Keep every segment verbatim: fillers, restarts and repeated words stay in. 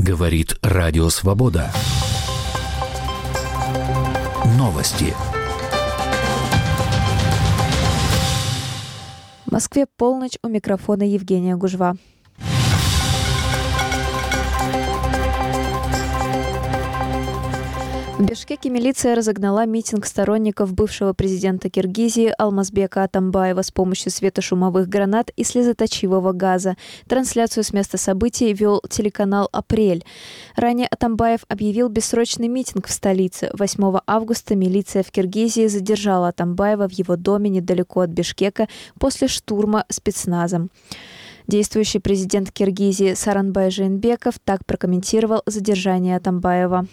Говорит Радио Свобода. Новости. В Москве полночь, у микрофона Евгения Гужва. В Бишкеке милиция разогнала митинг сторонников бывшего президента Киргизии Алмазбека Атамбаева с помощью светошумовых гранат и слезоточивого газа. Трансляцию с места событий вел телеканал «Апрель». Ранее Атамбаев объявил бессрочный митинг в столице. восьмого августа милиция в Киргизии задержала Атамбаева в его доме недалеко от Бишкека после штурма спецназом. Действующий президент Киргизии Сооронбай Жээнбеков так прокомментировал задержание Атамбаева.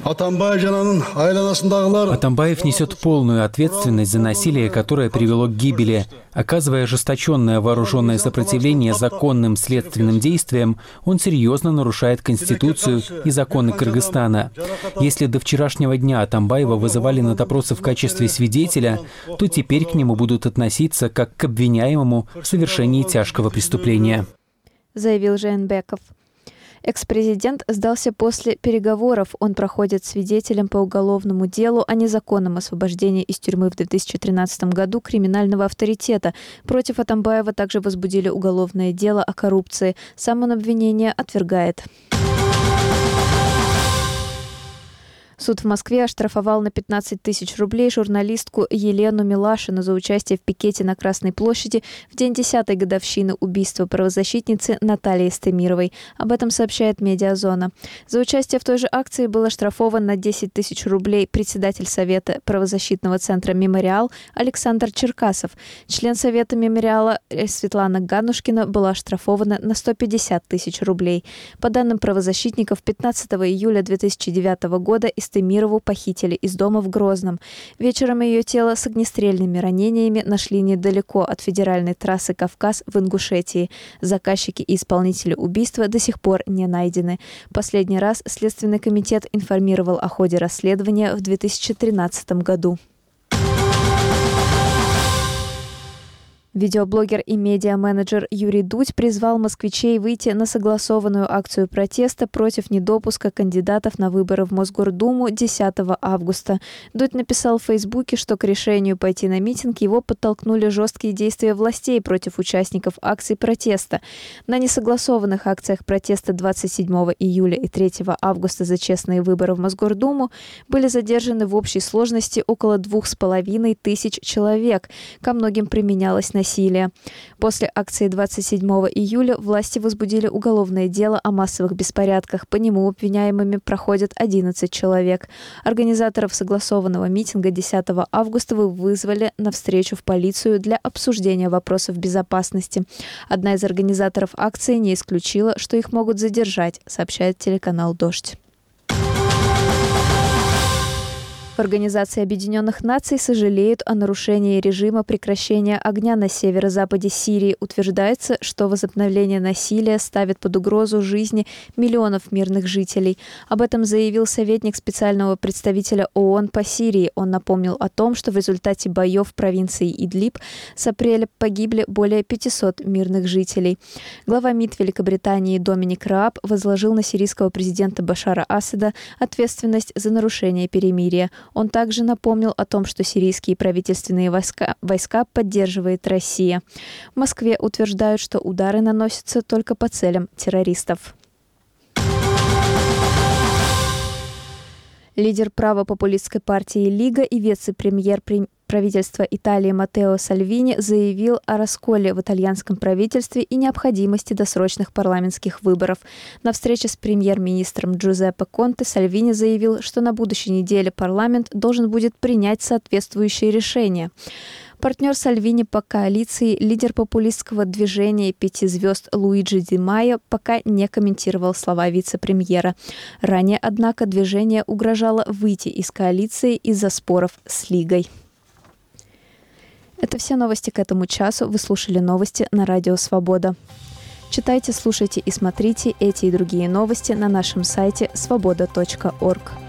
Атамбаев несет полную ответственность за насилие, которое привело к гибели. Оказывая ожесточенное вооруженное сопротивление законным следственным действиям, он серьезно нарушает Конституцию и законы Кыргызстана. Если до вчерашнего дня Атамбаева вызывали на допросы в качестве свидетеля, то теперь к нему будут относиться как к обвиняемому в совершении тяжкого преступления, заявил Жээнбеков. Экс-президент сдался после переговоров. Он проходит свидетелем по уголовному делу о незаконном освобождении из тюрьмы в две тысячи тринадцатом году криминального авторитета. Против Атамбаева также возбудили уголовное дело о коррупции. Сам он обвинение отвергает. Суд в Москве оштрафовал на пятнадцать тысяч рублей журналистку Елену Милашину за участие в пикете на Красной площади в день десятой годовщины убийства правозащитницы Натальи Стемировой. Об этом сообщает «Медиазона». За участие в той же акции был оштрафован на десять тысяч рублей председатель Совета правозащитного центра «Мемориал» Александр Черкасов. Член Совета «Мемориала» Светлана Ганушкина была оштрафована на сто пятьдесят тысяч рублей. По данным правозащитников, пятнадцатого июля две тысячи девятого года из Стемирову похитили из дома в Грозном. Вечером ее тело с огнестрельными ранениями нашли недалеко от федеральной трассы Кавказ в Ингушетии. Заказчики и исполнители убийства до сих пор не найдены. Последний раз Следственный комитет информировал о ходе расследования в две тысячи тринадцатом году. Видеоблогер и медиа-менеджер Юрий Дудь призвал москвичей выйти на согласованную акцию протеста против недопуска кандидатов на выборы в Мосгордуму десятого августа. Дудь написал в Фейсбуке, что к решению пойти на митинг его подтолкнули жесткие действия властей против участников акций протеста. На несогласованных акциях протеста двадцать седьмого июля и третьего августа за честные выборы в Мосгордуму были задержаны в общей сложности около двух с половиной тысяч человек. Ко многим применялось насилие. Насилия. После акции двадцать седьмого июля власти возбудили уголовное дело о массовых беспорядках. По нему обвиняемыми проходят одиннадцать человек. Организаторов согласованного митинга десятого августа вызвали на встречу в полицию для обсуждения вопросов безопасности. Одна из организаторов акции не исключила, что их могут задержать, сообщает телеканал «Дождь». Организация Объединенных Наций сожалеют о нарушении режима прекращения огня на северо-западе Сирии. Утверждается, что возобновление насилия ставит под угрозу жизни миллионов мирных жителей. Об этом заявил советник специального представителя ООН по Сирии. Он напомнил о том, что в результате боев в провинции Идлиб с апреля погибли более пятисот мирных жителей. Глава МИД Великобритании Доминик Рааб возложил на сирийского президента Башара Асада ответственность за нарушение перемирия. Он также напомнил о том, что сирийские правительственные войска, войска поддерживает Россия. В Москве утверждают, что удары наносятся только по целям террористов. Лидер правопопулистской партии «Лига» и вице-премьер правительства Италии Маттео Сальвини заявил о расколе в итальянском правительстве и необходимости досрочных парламентских выборов. На встрече с премьер-министром Джузеппе Конте Сальвини заявил, что на будущей неделе парламент должен будет принять соответствующие решения. Партнер Сальвини по коалиции, лидер популистского движения «Пяти звезд» Луиджи Ди Майо пока не комментировал слова вице-премьера. Ранее, однако, движение угрожало выйти из коалиции из-за споров с Лигой. Это все новости к этому часу. Вы слушали новости на Радио Свобода. Читайте, слушайте и смотрите эти и другие новости на нашем сайте свобода точка орг.